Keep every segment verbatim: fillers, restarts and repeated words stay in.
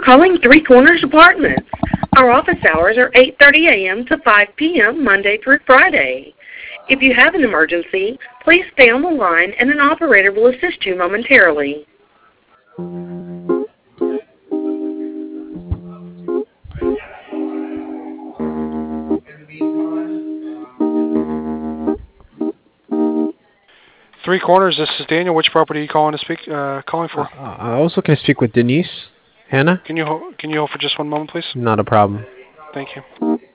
calling Three Corners Apartments. Our office hours are eight thirty a m to five p m Monday through Friday. If you have an emergency, please stay on the line and an operator will assist you momentarily. Three Corners, this is Daniel. Which property are you calling to speak? Uh, calling Uh, for? uh, I was looking to speak with Denise. Hannah? Can you hold, can you hold for just one moment, please? Not a problem. Thank you.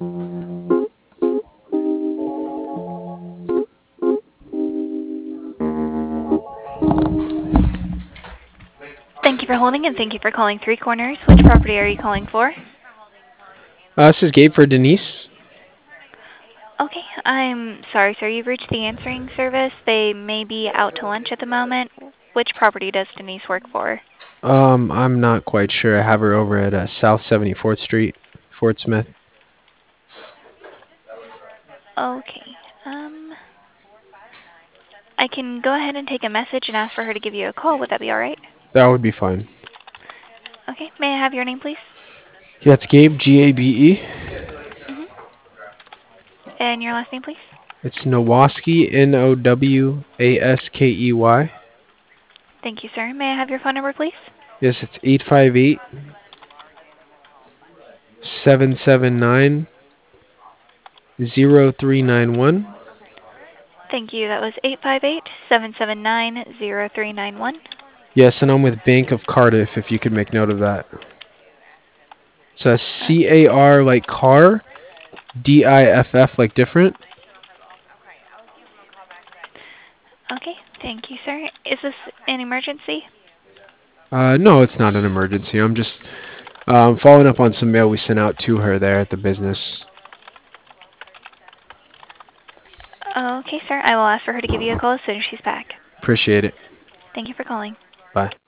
Thank you for holding and thank you for calling Three Corners. Which property are you calling for? Uh, this is Gabe for Denise. Okay, I'm sorry, sir. You've reached the answering service. They may be out to lunch at the moment. Which property does Denise work for? Um, I'm not quite sure. I have her over at uh, South seventy-fourth Street, Fort Smith. Okay. Um, I can go ahead and take a message and ask for her to give you a call. Would that be all right? That would be fine. Okay. May I have your name, please? Yeah, it's Gabe, G A B E. Mm-hmm. And your last name, please? It's Nowaskey, N O W A S K E Y. Thank you, sir. May I have your phone number, please? Yes, it's eight five eight, seven seven nine, zero three nine one. Thank you. That was eight five eight, seven seven nine, zero three nine one. Yes, and I'm with Bank of Cardiff, if you could make note of that. It's a Uh, C A R like car, D I F F like different. okay. Thank you, sir. Is this an emergency? Uh, no, it's not an emergency. I'm just um, following up on some mail we sent out to her there at the business. Okay, sir. I will ask for her to give you a call as soon as she's back. Appreciate it. Thank you for calling. Bye.